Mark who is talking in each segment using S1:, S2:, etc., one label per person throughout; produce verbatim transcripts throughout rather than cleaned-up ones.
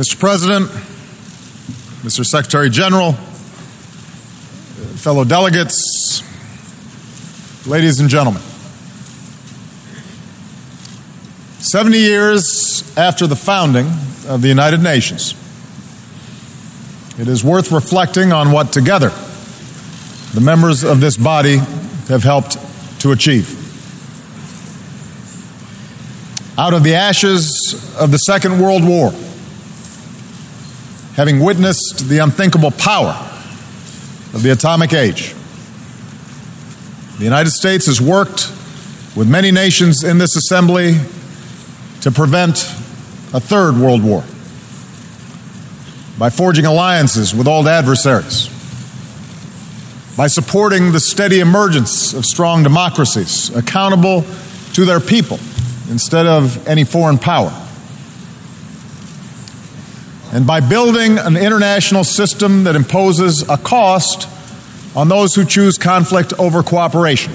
S1: Mister President, Mister Secretary General, fellow delegates, ladies and gentlemen, seventy years after the founding of the United Nations, it is worth reflecting on what together the members of this body have helped to achieve. Out of the ashes of the Second World War, having witnessed the unthinkable power of the atomic age, the United States has worked with many nations in this assembly to prevent a third world war by forging alliances with old adversaries, by supporting the steady emergence of strong democracies accountable to their people instead of any foreign power, and by building an international system that imposes a cost on those who choose conflict over cooperation,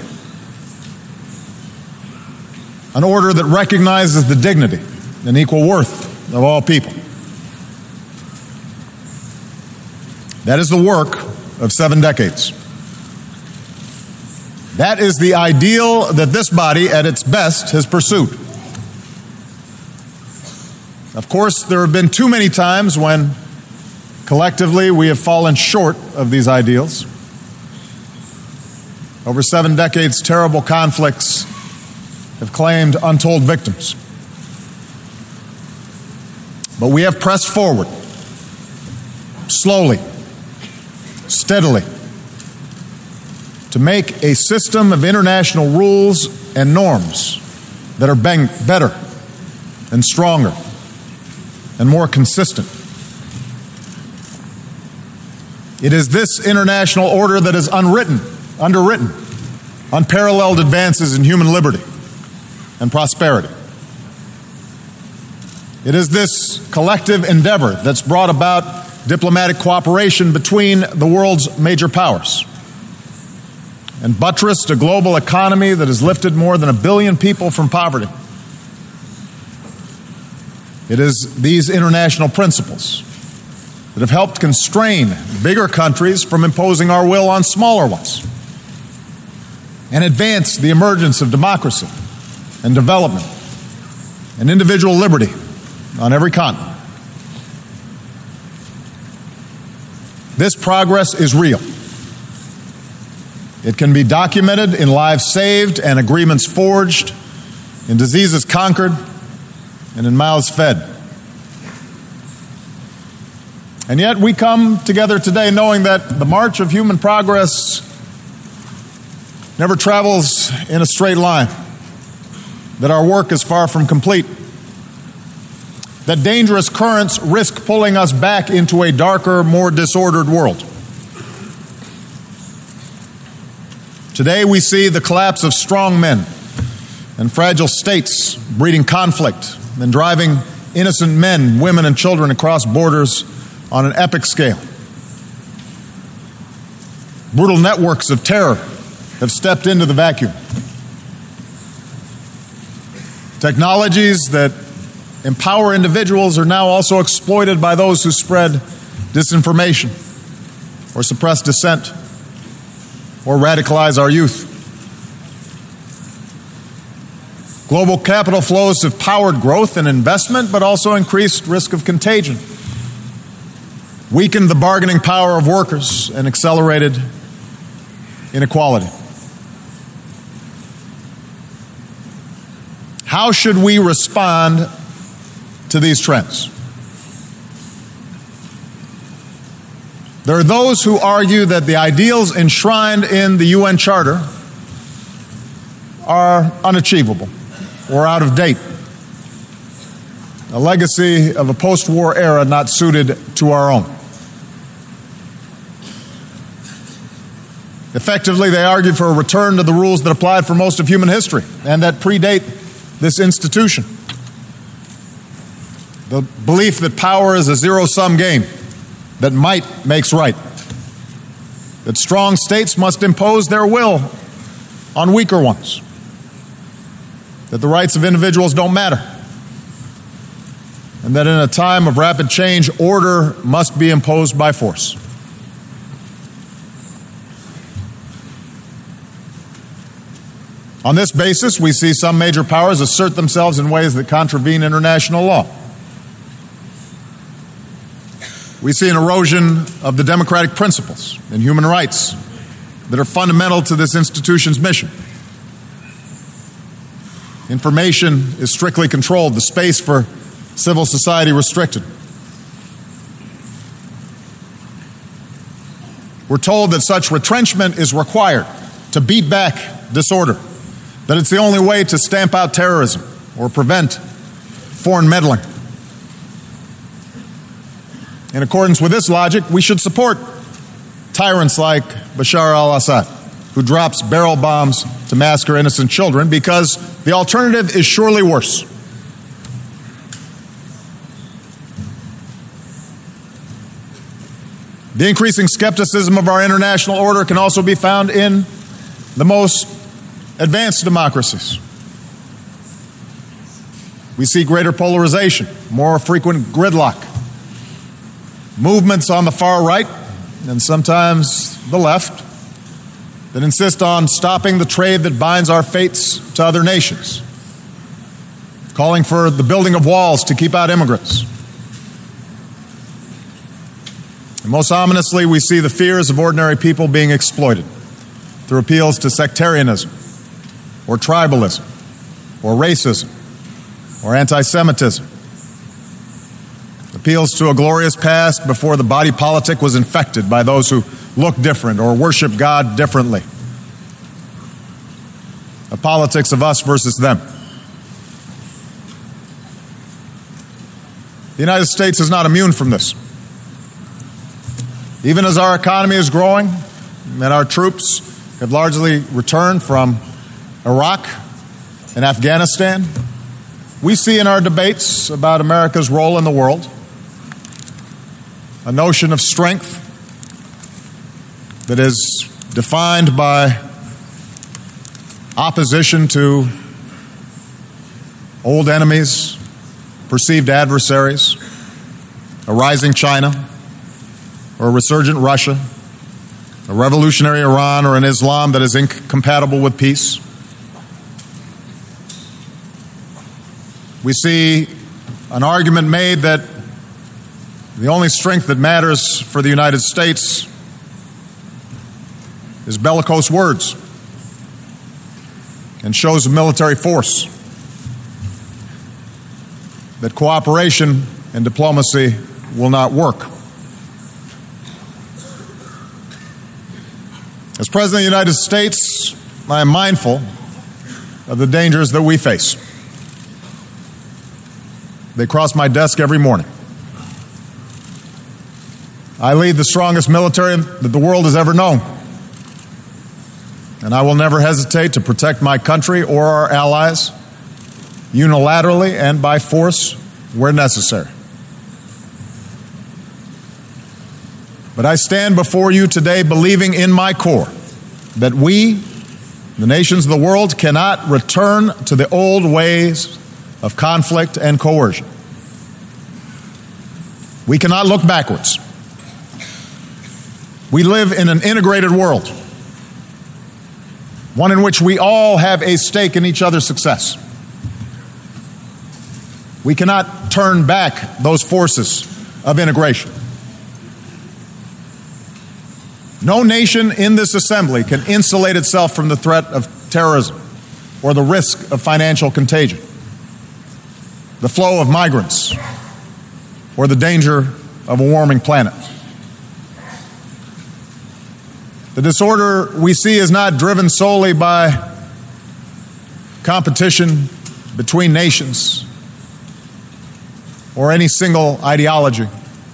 S1: an order that recognizes the dignity and equal worth of all people. That is the work of seven decades. That is the ideal that this body, at its best, has pursued. Of course, there have been too many times when, collectively, we have fallen short of these ideals. Over seven decades, terrible conflicts have claimed untold victims. But we have pressed forward, slowly, steadily, to make a system of international rules and norms that are bang- better and stronger and more consistent. It is this international order that is unwritten, underwritten, unparalleled advances in human liberty and prosperity. It is this collective endeavor that's brought about diplomatic cooperation between the world's major powers and buttressed a global economy that has lifted more than a billion people from poverty. It is these international principles that have helped constrain bigger countries from imposing our will on smaller ones and advance the emergence of democracy and development and individual liberty on every continent. This progress is real. It can be documented in lives saved and agreements forged, in diseases conquered, and in mouths fed. And yet we come together today knowing that the march of human progress never travels in a straight line, that our work is far from complete, that dangerous currents risk pulling us back into a darker, more disordered world. Today we see the collapse of strong men and fragile states breeding conflict and driving innocent men, women, and children across borders on an epic scale. Brutal networks of terror have stepped into the vacuum. Technologies that empower individuals are now also exploited by those who spread disinformation or suppress dissent or radicalize our youth. Global capital flows have powered growth and investment, but also increased risk of contagion, weakened the bargaining power of workers, and accelerated inequality. How should we respond to these trends? There are those who argue that the ideals enshrined in the U N Charter are unachievable or out of date, a legacy of a post-war era not suited to our own. Effectively, they argue for a return to the rules that applied for most of human history and that predate this institution. The belief that power is a zero-sum game, that might makes right, that strong states must impose their will on weaker ones, that the rights of individuals don't matter, and that in a time of rapid change, order must be imposed by force. On this basis, we see some major powers assert themselves in ways that contravene international law. We see an erosion of the democratic principles and human rights that are fundamental to this institution's mission. Information is strictly controlled, the space for civil society restricted. We're told that such retrenchment is required to beat back disorder, that it's the only way to stamp out terrorism or prevent foreign meddling. In accordance with this logic, we should support tyrants like Bashar al-Assad, who drops barrel bombs to massacre innocent children, because the alternative is surely worse. The increasing skepticism of our international order can also be found in the most advanced democracies. We see greater polarization, more frequent gridlock, movements on the far right and sometimes the left that insist on stopping the trade that binds our fates to other nations, calling for the building of walls to keep out immigrants. And most ominously, we see the fears of ordinary people being exploited through appeals to sectarianism or tribalism or racism or anti-Semitism, appeals to a glorious past before the body politic was infected by those who look different or worship God differently, a politics of us versus them. The United States is not immune from this. Even as our economy is growing and our troops have largely returned from Iraq and Afghanistan, we see in our debates about America's role in the world a notion of strength that is defined by opposition to old enemies, perceived adversaries, a rising China, or a resurgent Russia, a revolutionary Iran, or an Islam that is incompatible with peace. We see an argument made that the only strength that matters for the United States is bellicose words and shows of military force, that cooperation and diplomacy will not work. As President of the United States, I am mindful of the dangers that we face. They cross my desk every morning. I lead the strongest military that the world has ever known, and I will never hesitate to protect my country or our allies unilaterally and by force where necessary. But I stand before you today believing in my core that we, the nations of the world, cannot return to the old ways of conflict and coercion. We cannot look backwards. We live in an integrated world, one in which we all have a stake in each other's success. We cannot turn back those forces of integration. No nation in this assembly can insulate itself from the threat of terrorism or the risk of financial contagion, the flow of migrants, or the danger of a warming planet. The disorder we see is not driven solely by competition between nations or any single ideology.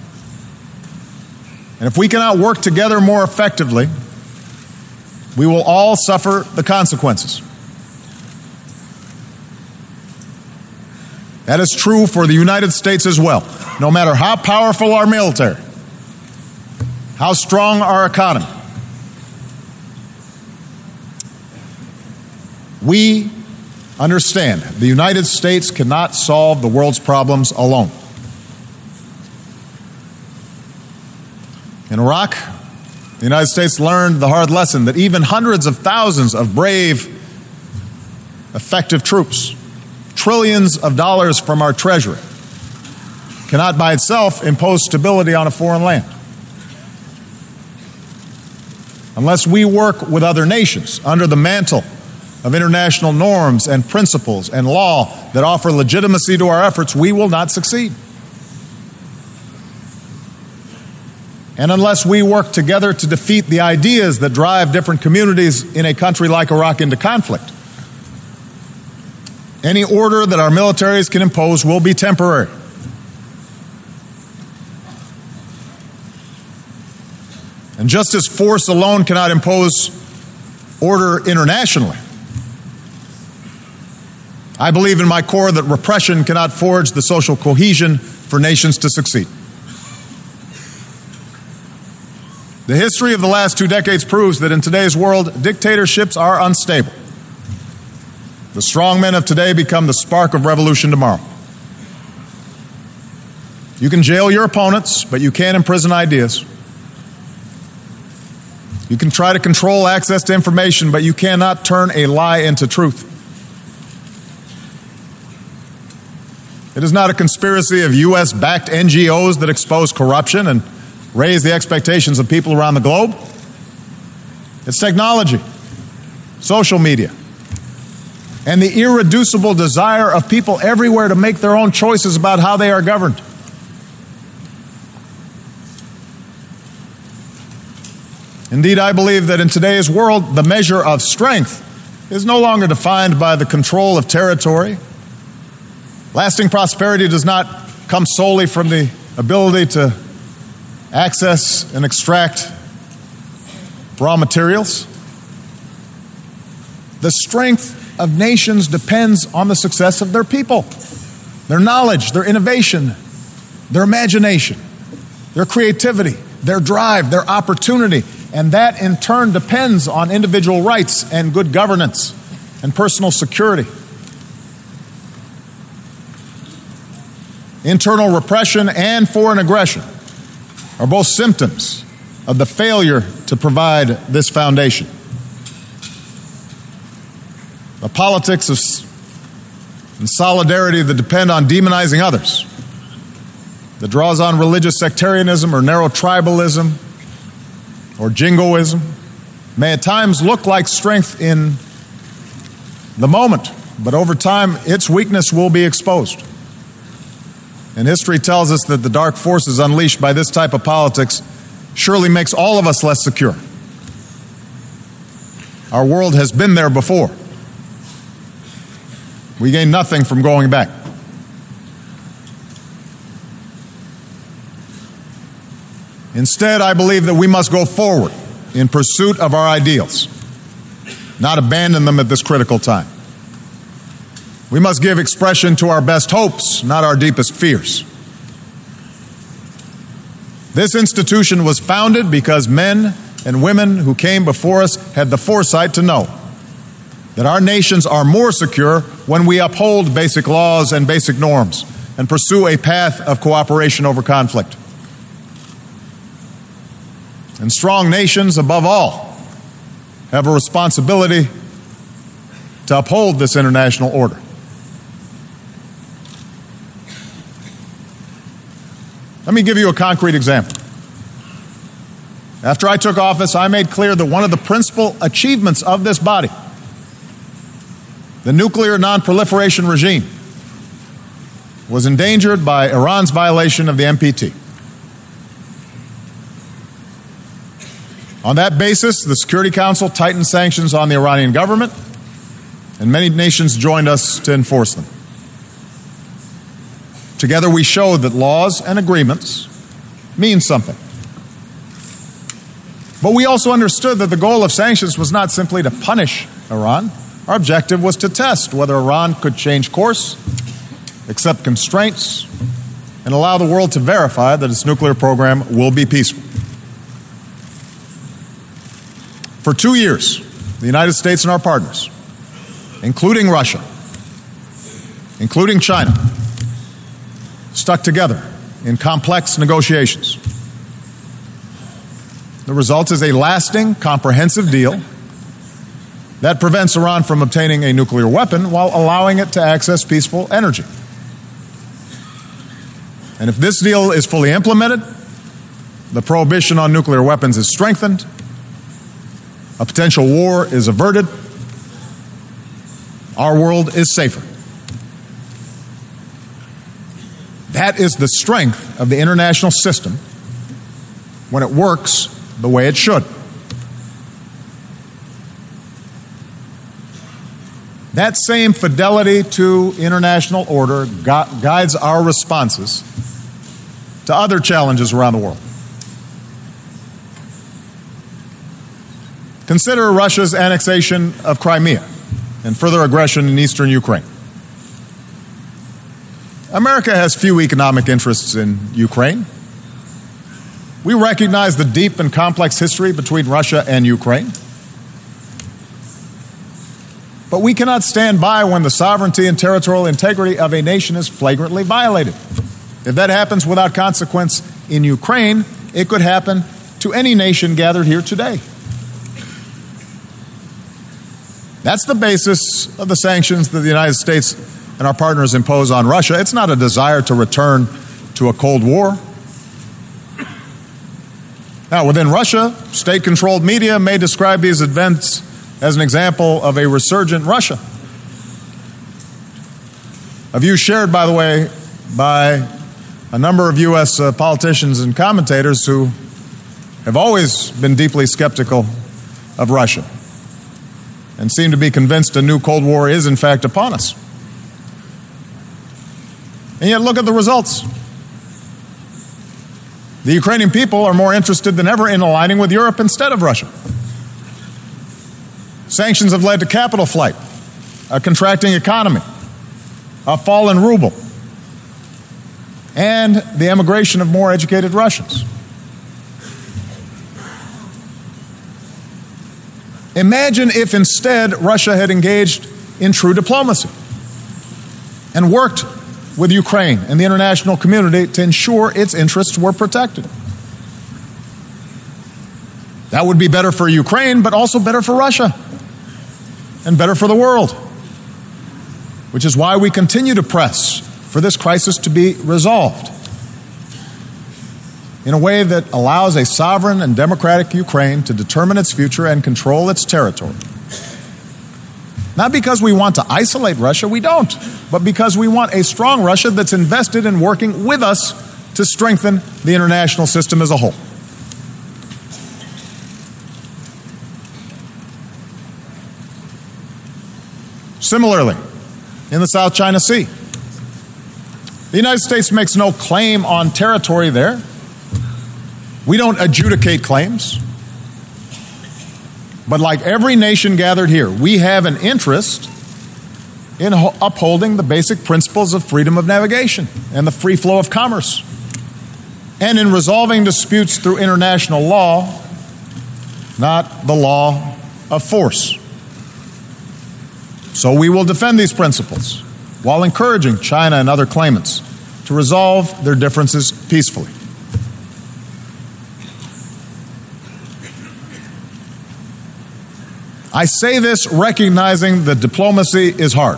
S1: And if we cannot work together more effectively, we will all suffer the consequences. That is true for the United States as well. No matter how powerful our military, how strong our economy, we understand the United States cannot solve the world's problems alone. In Iraq, the United States learned the hard lesson that even hundreds of thousands of brave, effective troops, trillions of dollars from our treasury, cannot by itself impose stability on a foreign land. Unless we work with other nations under the mantle of international norms and principles and law that offer legitimacy to our efforts, we will not succeed. And unless we work together to defeat the ideas that drive different communities in a country like Iraq into conflict, any order that our militaries can impose will be temporary. And just as force alone cannot impose order internationally, I believe in my core that repression cannot forge the social cohesion for nations to succeed. The history of the last two decades proves that in today's world, dictatorships are unstable. The strong men of today become the spark of revolution tomorrow. You can jail your opponents, but you can't imprison ideas. You can try to control access to information, but you cannot turn a lie into truth. It is not a conspiracy of U S-backed N G Os that expose corruption and raise the expectations of people around the globe. It's technology, social media, and the irreducible desire of people everywhere to make their own choices about how they are governed. Indeed, I believe that in today's world, the measure of strength is no longer defined by the control of territory. Lasting prosperity does not come solely from the ability to access and extract raw materials. The strength of nations depends on the success of their people, their knowledge, their innovation, their imagination, their creativity, their drive, their opportunity. And that in turn depends on individual rights and good governance and personal security. Internal repression and foreign aggression are both symptoms of the failure to provide this foundation. The politics of and solidarity that depend on demonizing others, that draws on religious sectarianism or narrow tribalism or jingoism, may at times look like strength in the moment, but over time its weakness will be exposed. And history tells us that the dark forces unleashed by this type of politics surely makes all of us less secure. Our world has been there before. We gain nothing from going back. Instead, I believe that we must go forward in pursuit of our ideals, not abandon them at this critical time. We must give expression to our best hopes, not our deepest fears. This institution was founded because men and women who came before us had the foresight to know that our nations are more secure when we uphold basic laws and basic norms and pursue a path of cooperation over conflict. And strong nations, above all, have a responsibility to uphold this international order. Let me give you a concrete example. After I took office, I made clear that one of the principal achievements of this body, the nuclear non-proliferation regime, was endangered by Iran's violation of the N P T. On that basis, the Security Council tightened sanctions on the Iranian government, and many nations joined us to enforce them. Together we showed that laws and agreements mean something. But we also understood that the goal of sanctions was not simply to punish Iran. Our objective was to test whether Iran could change course, accept constraints, and allow the world to verify that its nuclear program will be peaceful. For two years, the United States and our partners, including Russia, including China, stuck together in complex negotiations. The result is a lasting, comprehensive deal that prevents Iran from obtaining a nuclear weapon while allowing it to access peaceful energy. And if this deal is fully implemented, the prohibition on nuclear weapons is strengthened, a potential war is averted, our world is safer. That is the strength of the international system when it works the way it should. That same fidelity to international order gu- guides our responses to other challenges around the world. Consider Russia's annexation of Crimea and further aggression in eastern Ukraine. America has few economic interests in Ukraine. We recognize the deep and complex history between Russia and Ukraine. But we cannot stand by when the sovereignty and territorial integrity of a nation is flagrantly violated. If that happens without consequence in Ukraine, it could happen to any nation gathered here today. That's the basis of the sanctions that the United States and our partners impose on Russia. It's not a desire to return to a Cold War. Now, within Russia, state-controlled media may describe these events as an example of a resurgent Russia. A view shared, by the way, by a number of U S uh, politicians and commentators who have always been deeply skeptical of Russia and seem to be convinced a new Cold War is, in fact, upon us. And yet, look at the results. The Ukrainian people are more interested than ever in aligning with Europe instead of Russia. Sanctions have led to capital flight, a contracting economy, a fall in ruble, and the emigration of more educated Russians. Imagine if instead Russia had engaged in true diplomacy and worked with Ukraine and the international community to ensure its interests were protected. That would be better for Ukraine, but also better for Russia and better for the world, which is why we continue to press for this crisis to be resolved in a way that allows a sovereign and democratic Ukraine to determine its future and control its territory. Not because we want to isolate Russia, we don't, but because we want a strong Russia that's invested in working with us to strengthen the international system as a whole. Similarly, in the South China Sea, the United States makes no claim on territory there. We don't adjudicate claims. But like every nation gathered here, we have an interest in upholding the basic principles of freedom of navigation and the free flow of commerce, and in resolving disputes through international law, not the law of force. So we will defend these principles while encouraging China and other claimants to resolve their differences peacefully. I say this recognizing that diplomacy is hard,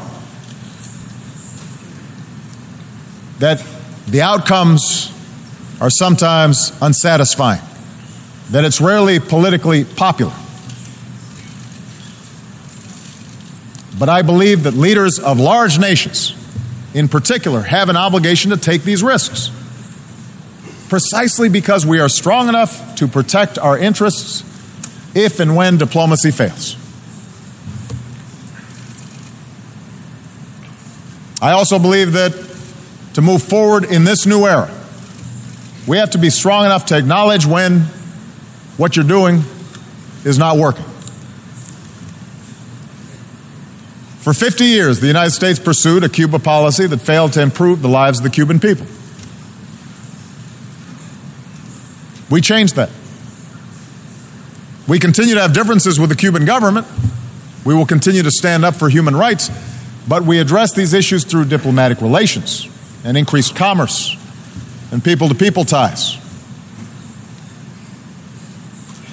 S1: that the outcomes are sometimes unsatisfying, that it's rarely politically popular. But I believe that leaders of large nations, in particular, have an obligation to take these risks, precisely because we are strong enough to protect our interests if and when diplomacy fails. I also believe that to move forward in this new era, we have to be strong enough to acknowledge when what you're doing is not working. For fifty years, the United States pursued a Cuba policy that failed to improve the lives of the Cuban people. We changed that. We continue to have differences with the Cuban government. We will continue to stand up for human rights, but we address these issues through diplomatic relations and increased commerce and people-to-people ties.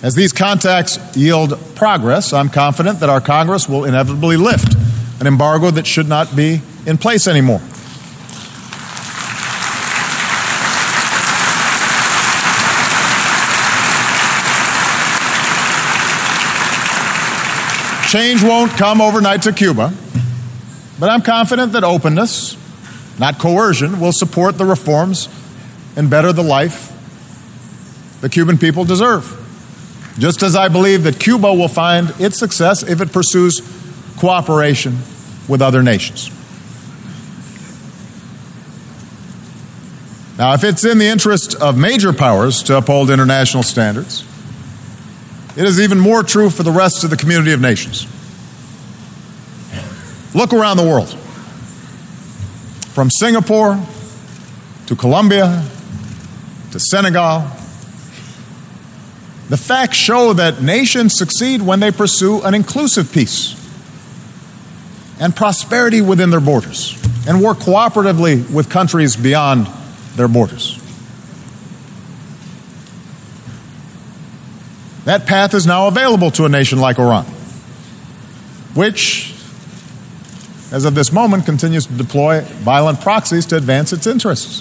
S1: As these contacts yield progress, I'm confident that our Congress will inevitably lift an embargo that should not be in place anymore. Change won't come overnight to Cuba, but I'm confident that openness, not coercion, will support the reforms and better the life the Cuban people deserve. Just as I believe that Cuba will find its success if it pursues cooperation with other nations. Now, if it's in the interest of major powers to uphold international standards, it is even more true for the rest of the community of nations. Look around the world. From Singapore to Colombia to Senegal, the facts show that nations succeed when they pursue an inclusive peace and prosperity within their borders and work cooperatively with countries beyond their borders. That path is now available to a nation like Iran, which, as of this moment, continues to deploy violent proxies to advance its interests.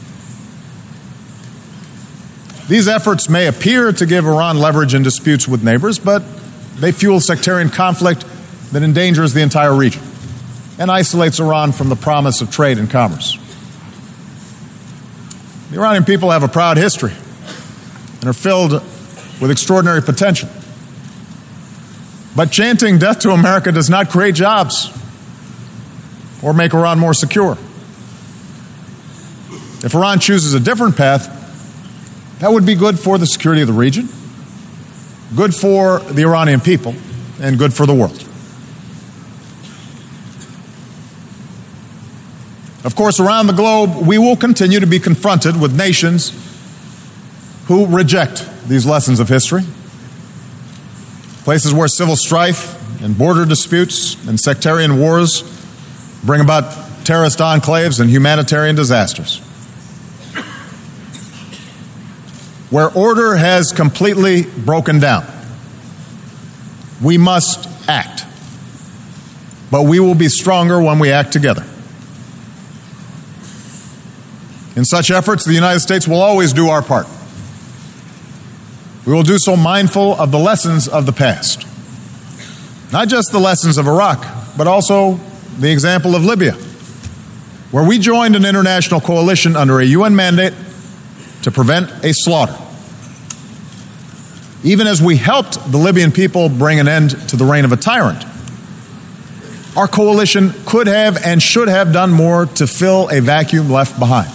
S1: These efforts may appear to give Iran leverage in disputes with neighbors, but they fuel sectarian conflict that endangers the entire region and isolates Iran from the promise of trade and commerce. The Iranian people have a proud history and are filled with extraordinary potential. But chanting death to America does not create jobs or make Iran more secure. If Iran chooses a different path, that would be good for the security of the region, good for the Iranian people, and good for the world. Of course, around the globe, we will continue to be confronted with nations who reject these lessons of history. Places where civil strife and border disputes and sectarian wars bring about terrorist enclaves and humanitarian disasters. Where order has completely broken down, we must act. But we will be stronger when we act together. In such efforts, the United States will always do our part. We will do so mindful of the lessons of the past. Not just the lessons of Iraq, but also the example of Libya, where we joined an international coalition under a U N mandate to prevent a slaughter. Even as we helped the Libyan people bring an end to the reign of a tyrant, our coalition could have and should have done more to fill a vacuum left behind.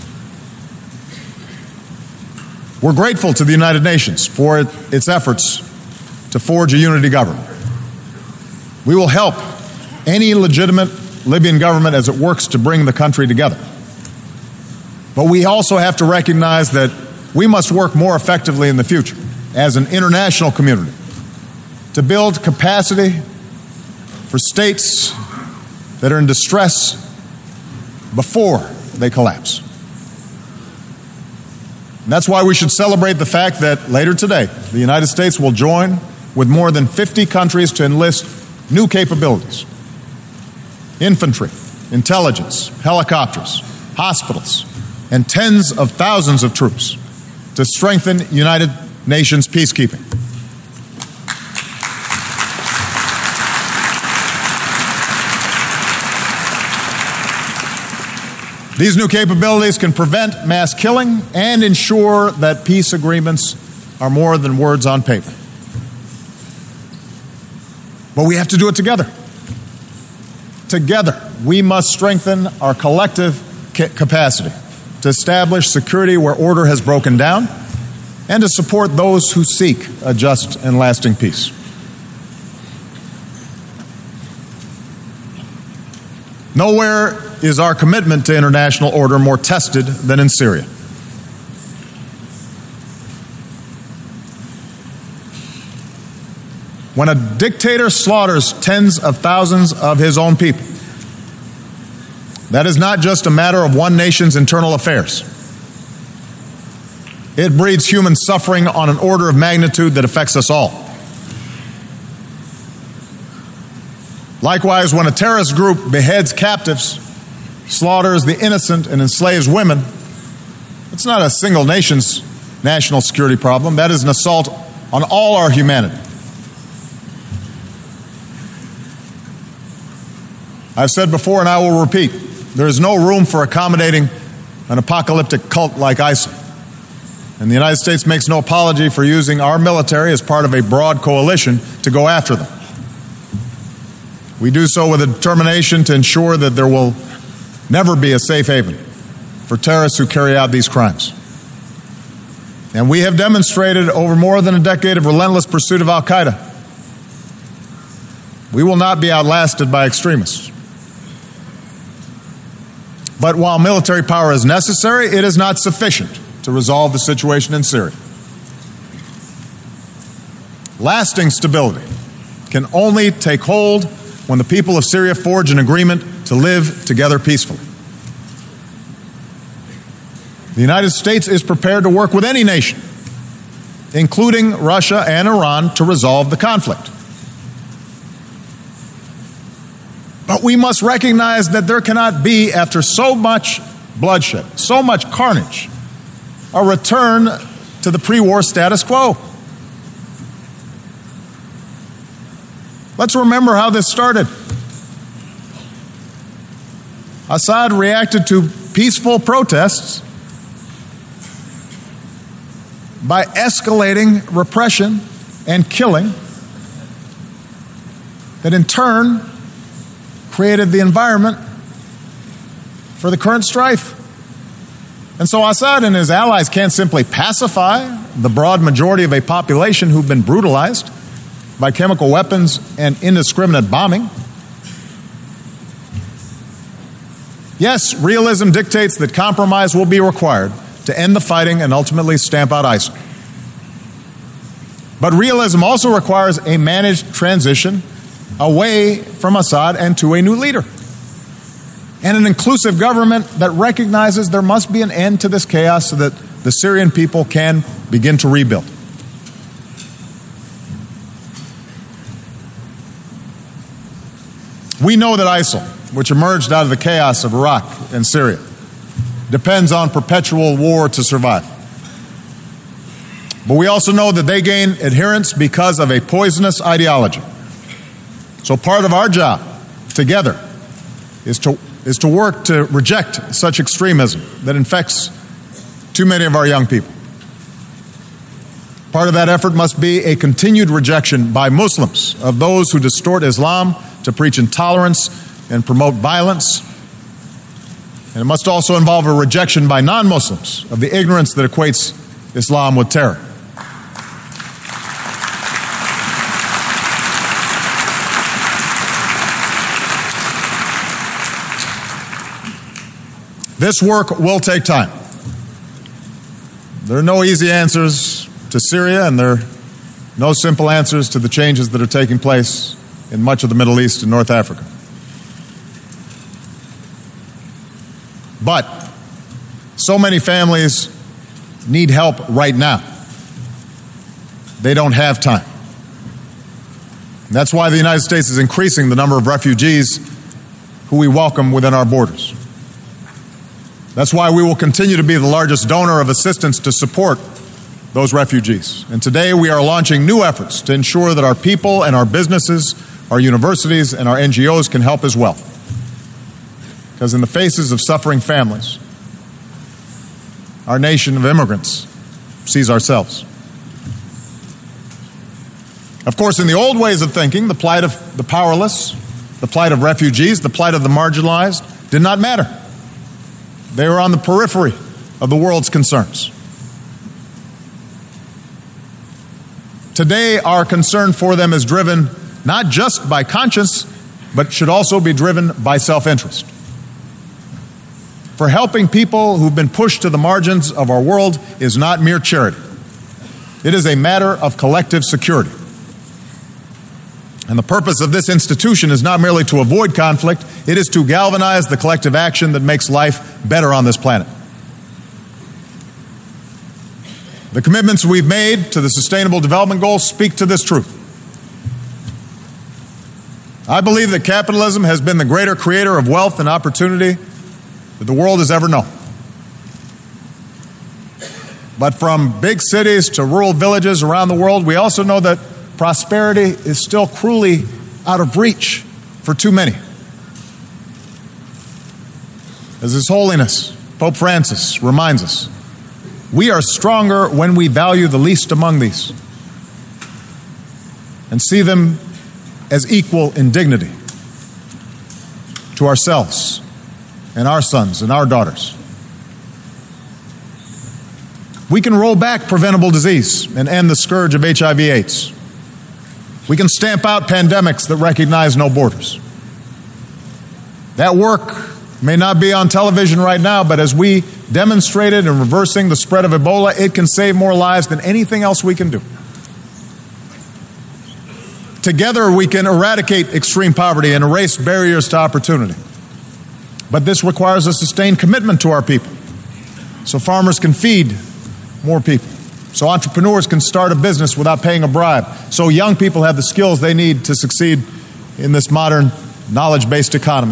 S1: We're grateful to the United Nations for its efforts to forge a unity government. We will help any legitimate Libyan government as it works to bring the country together. But we also have to recognize that we must work more effectively in the future as an international community to build capacity for states that are in distress before they collapse. And that's why we should celebrate the fact that later today, the United States will join with more than fifty countries to enlist new capabilities: infantry, intelligence, helicopters, hospitals, and tens of thousands of troops to strengthen United Nations peacekeeping. These new capabilities can prevent mass killing and ensure that peace agreements are more than words on paper. But we have to do it together. Together, we must strengthen our collective capacity to establish security where order has broken down and to support those who seek a just and lasting peace. Nowhere is our commitment to international order more tested than in Syria. When a dictator slaughters tens of thousands of his own people, that is not just a matter of one nation's internal affairs. It breeds human suffering on an order of magnitude that affects us all. Likewise, when a terrorist group beheads captives, slaughters the innocent, and enslaves women, it's not a single nation's national security problem. That is an assault on all our humanity. I've said before, and I will repeat, there is no room for accommodating an apocalyptic cult like ISIL. And the United States makes no apology for using our military as part of a broad coalition to go after them. We do so with a determination to ensure that there will never be a safe haven for terrorists who carry out these crimes. And we have demonstrated over more than a decade of relentless pursuit of al-Qaeda. We will not be outlasted by extremists. But while military power is necessary, it is not sufficient to resolve the situation in Syria. Lasting stability can only take hold when the people of Syria forge an agreement to live together peacefully. The United States is prepared to work with any nation, including Russia and Iran, to resolve the conflict. But we must recognize that there cannot be, after so much bloodshed, so much carnage, a return to the pre-war status quo. Let's remember how this started. Assad reacted to peaceful protests by escalating repression and killing that in turn created the environment for the current strife. And so Assad and his allies can't simply pacify the broad majority of a population who've been brutalized by chemical weapons and indiscriminate bombing. Yes, realism dictates that compromise will be required to end the fighting and ultimately stamp out ISIL. But realism also requires a managed transition away from Assad and to a new leader, and an inclusive government that recognizes there must be an end to this chaos so that the Syrian people can begin to rebuild. We know that ISIL, which emerged out of the chaos of Iraq and Syria, depends on perpetual war to survive. But we also know that they gain adherents because of a poisonous ideology. So part of our job together is to, is to work to reject such extremism that infects too many of our young people. Part of that effort must be a continued rejection by Muslims of those who distort Islam to preach intolerance and promote violence. And it must also involve a rejection by non-Muslims of the ignorance that equates Islam with terror. This work will take time. There are no easy answers to Syria, and there are no simple answers to the changes that are taking place in much of the Middle East and North Africa. But so many families need help right now. They don't have time. And that's why the United States is increasing the number of refugees who we welcome within our borders. That's why we will continue to be the largest donor of assistance to support those refugees. And today we are launching new efforts to ensure that our people and our businesses, our universities and our N G Os can help as well. Because in the faces of suffering families, our nation of immigrants sees ourselves. Of course, in the old ways of thinking, the plight of the powerless, the plight of refugees, the plight of the marginalized did not matter. They were on the periphery of the world's concerns. Today, our concern for them is driven not just by conscience, but should also be driven by self-interest. For helping people who've been pushed to the margins of our world is not mere charity. It is a matter of collective security. And the purpose of this institution is not merely to avoid conflict, it is to galvanize the collective action that makes life better on this planet. The commitments we've made to the Sustainable Development Goals speak to this truth. I believe that capitalism has been the greater creator of wealth and opportunity that the world has ever known. But from big cities to rural villages around the world, we also know that prosperity is still cruelly out of reach for too many. As His Holiness, Pope Francis, reminds us, we are stronger when we value the least among these and see them as equal in dignity to ourselves and our sons and our daughters. We can roll back preventable disease and end the scourge of H I V AIDS. We can stamp out pandemics that recognize no borders. That work may not be on television right now, but as we demonstrated in reversing the spread of Ebola, it can save more lives than anything else we can do. Together, we can eradicate extreme poverty and erase barriers to opportunity. But this requires a sustained commitment to our people, so farmers can feed more people, so entrepreneurs can start a business without paying a bribe, so young people have the skills they need to succeed in this modern knowledge-based economy.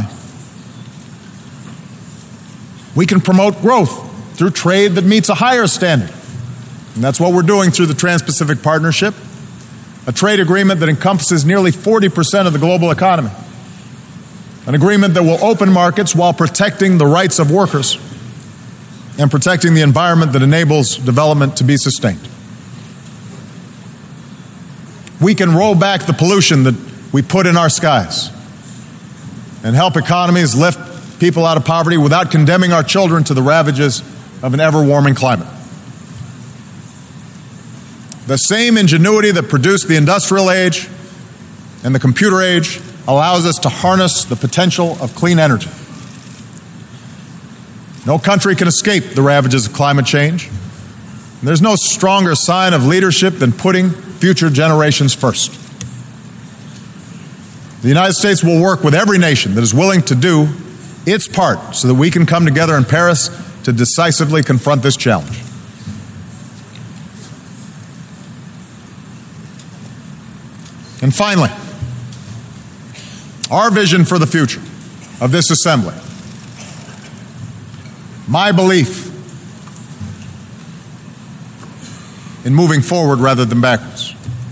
S1: We can promote growth through trade that meets a higher standard. And that's what we're doing through the Trans-Pacific Partnership, a trade agreement that encompasses nearly forty percent of the global economy. An agreement that will open markets while protecting the rights of workers and protecting the environment that enables development to be sustained. We can roll back the pollution that we put in our skies and help economies lift people out of poverty without condemning our children to the ravages of an ever-warming climate. The same ingenuity that produced the industrial age and the computer age allows us to harness the potential of clean energy. No country can escape the ravages of climate change. And there's no stronger sign of leadership than putting future generations first. The United States will work with every nation that is willing to do its part so that we can come together in Paris to decisively confront this challenge. And finally, our vision for the future of this assembly, my belief in moving forward rather than backwards,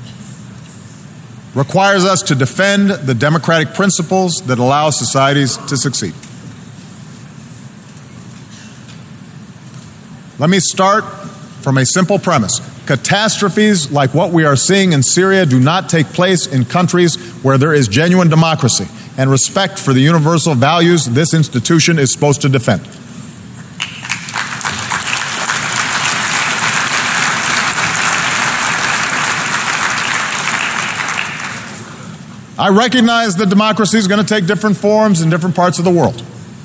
S1: requires us to defend the democratic principles that allow societies to succeed. Let me start from a simple premise. Catastrophes like what we are seeing in Syria do not take place in countries where there is genuine democracy and respect for the universal values this institution is supposed to defend. I recognize that democracy is going to take different forms in different parts of the world.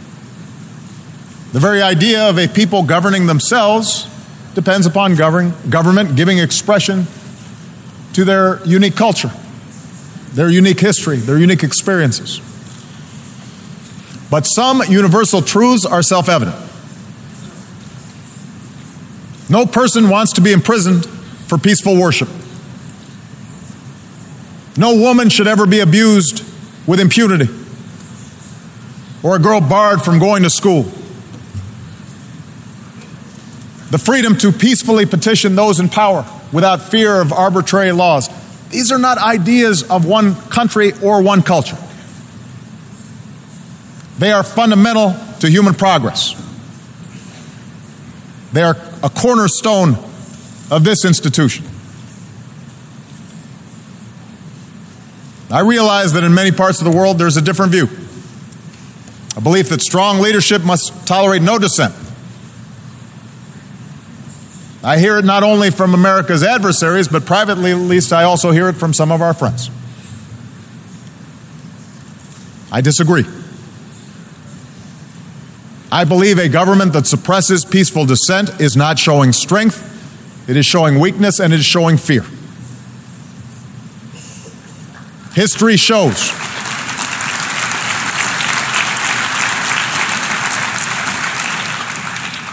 S1: The very idea of a people governing themselves depends upon govern, government giving expression to their unique culture, their unique history, their unique experiences. But some universal truths are self-evident. No person wants to be imprisoned for peaceful worship. No woman should ever be abused with impunity, or a girl barred from going to school. The freedom to peacefully petition those in power without fear of arbitrary laws. These are not ideas of one country or one culture. They are fundamental to human progress. They are a cornerstone of this institution. I realize that in many parts of the world there's a different view, a belief that strong leadership must tolerate no dissent. I hear it not only from America's adversaries, but privately at least I also hear it from some of our friends. I disagree. I believe a government that suppresses peaceful dissent is not showing strength, it is showing weakness, and it is showing fear. History shows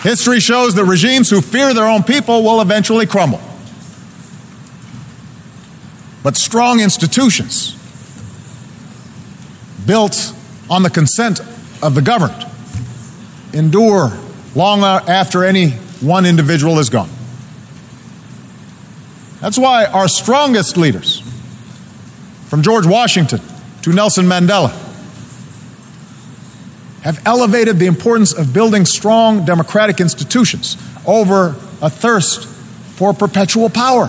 S1: History shows that regimes who fear their own people will eventually crumble. But strong institutions built on the consent of the governed endure long after any one individual is gone. That's why our strongest leaders, from George Washington to Nelson Mandela, have elevated the importance of building strong democratic institutions over a thirst for perpetual power.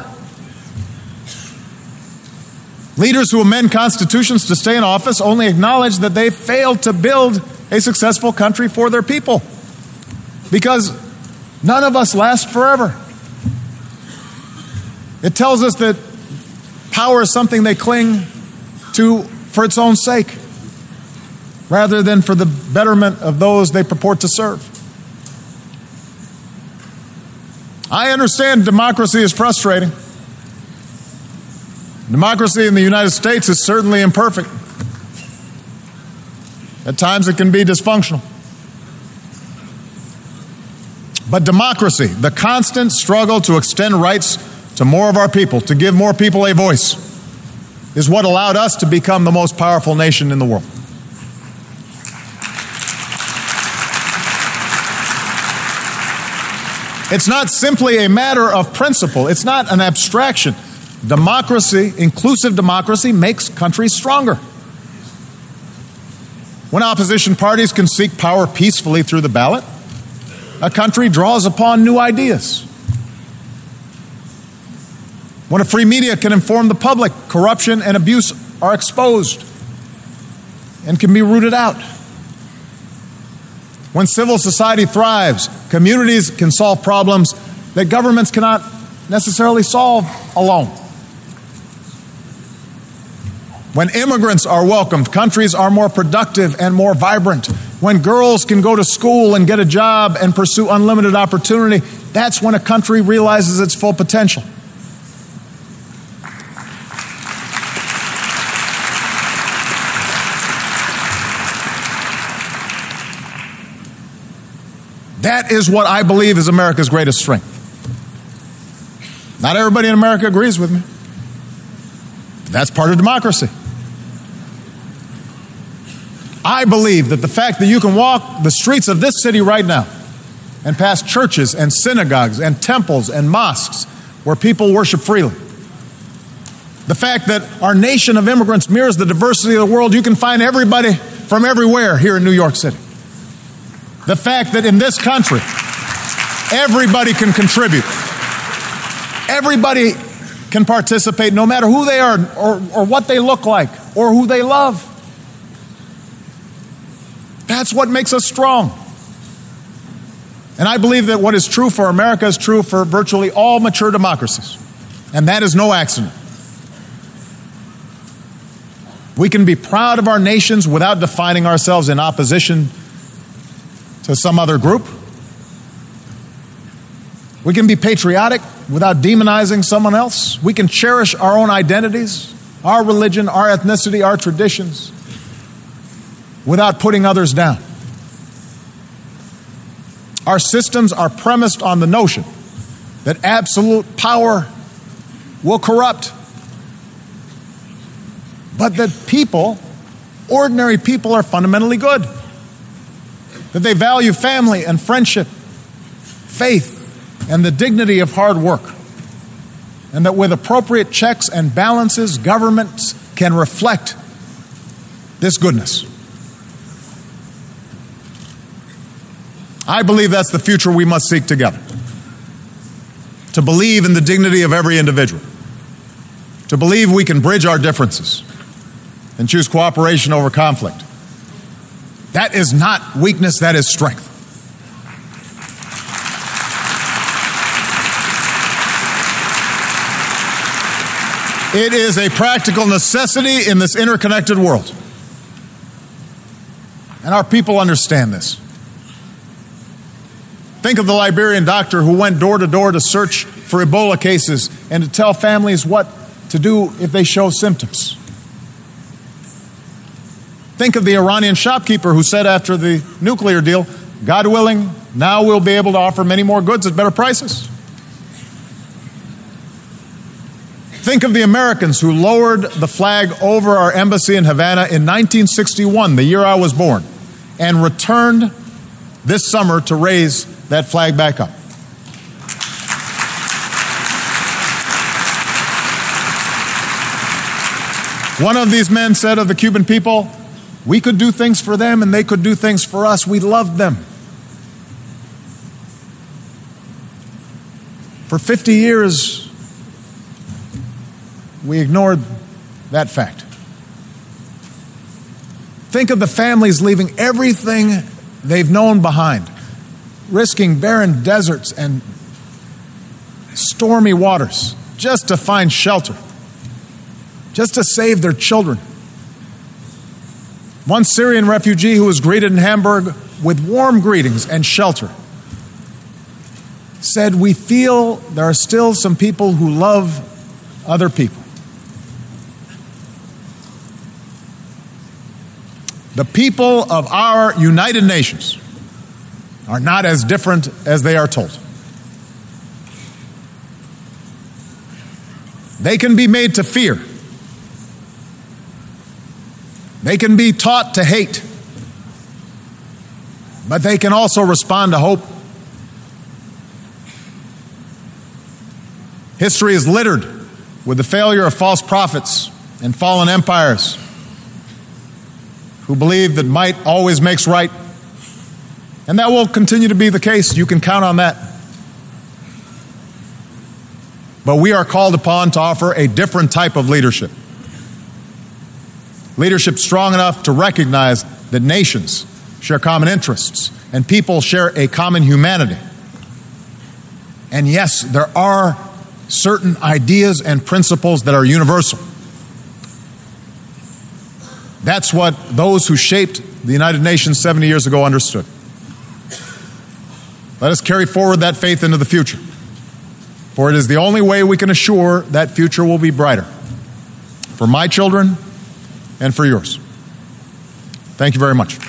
S1: Leaders who amend constitutions to stay in office only acknowledge that they failed to build a successful country for their people, because none of us last forever. It tells us that power is something they cling to for its own sake, rather than for the betterment of those they purport to serve. I understand democracy is frustrating. Democracy in the United States is certainly imperfect. At times it can be dysfunctional. But democracy, the constant struggle to extend rights to more of our people, to give more people a voice, is what allowed us to become the most powerful nation in the world. It's not simply a matter of principle. It's not an abstraction. Democracy, inclusive democracy, makes countries stronger. When opposition parties can seek power peacefully through the ballot, a country draws upon new ideas. When a free media can inform the public, corruption and abuse are exposed and can be rooted out. When civil society thrives, communities can solve problems that governments cannot necessarily solve alone. When immigrants are welcomed, countries are more productive and more vibrant. When girls can go to school and get a job and pursue unlimited opportunity, that's when a country realizes its full potential. That is what I believe is America's greatest strength. Not everybody in America agrees with me. That's part of democracy. I believe that the fact that you can walk the streets of this city right now and pass churches and synagogues and temples and mosques where people worship freely, the fact that our nation of immigrants mirrors the diversity of the world, you can find everybody from everywhere here in New York City. The fact that in this country, everybody can contribute. Everybody can participate, no matter who they are or, or what they look like or who they love. That's what makes us strong. And I believe that what is true for America is true for virtually all mature democracies. And that is no accident. We can be proud of our nations without defining ourselves in opposition to some other group. We can be patriotic without demonizing someone else. We can cherish our own identities, our religion, our ethnicity, our traditions, without putting others down. Our systems are premised on the notion that absolute power will corrupt, but that people, ordinary people, are fundamentally good, that they value family and friendship, faith, and the dignity of hard work, and that with appropriate checks and balances, governments can reflect this goodness. I believe that's the future we must seek together. To believe in the dignity of every individual. To believe we can bridge our differences and choose cooperation over conflict. That is not weakness, that is strength. It is a practical necessity in this interconnected world. And our people understand this. Think of the Liberian doctor who went door to door to search for Ebola cases and to tell families what to do if they show symptoms. Think of the Iranian shopkeeper who said after the nuclear deal, God willing, Now we'll be able to offer many more goods at better prices. Think of the Americans who lowered the flag over our embassy in Havana in nineteen sixty-one, the year I was born, and returned this summer to raise that flag back up. One of these men said of the Cuban people, we could do things for them and they could do things for us. We loved them. For fifty years, we ignored that fact. Think of the families leaving everything they've known behind, risking barren deserts and stormy waters just to find shelter, just to save their children. One Syrian refugee who was greeted in Hamburg with warm greetings and shelter said, we feel there are still some people who love other people. The people of our United Nations are not as different as they are told. They can be made to fear. They can be taught to hate. But they can also respond to hope. History is littered with the failure of false prophets and fallen empires who believe that might always makes right. And that will continue to be the case. You can count on that. But we are called upon to offer a different type of leadership. Leadership strong enough to recognize that nations share common interests and people share a common humanity. And yes, there are certain ideas and principles that are universal. That's what those who shaped the United Nations seventy years ago understood. Let us carry forward that faith into the future, for it is the only way we can assure that future will be brighter for my children and for yours. Thank you very much.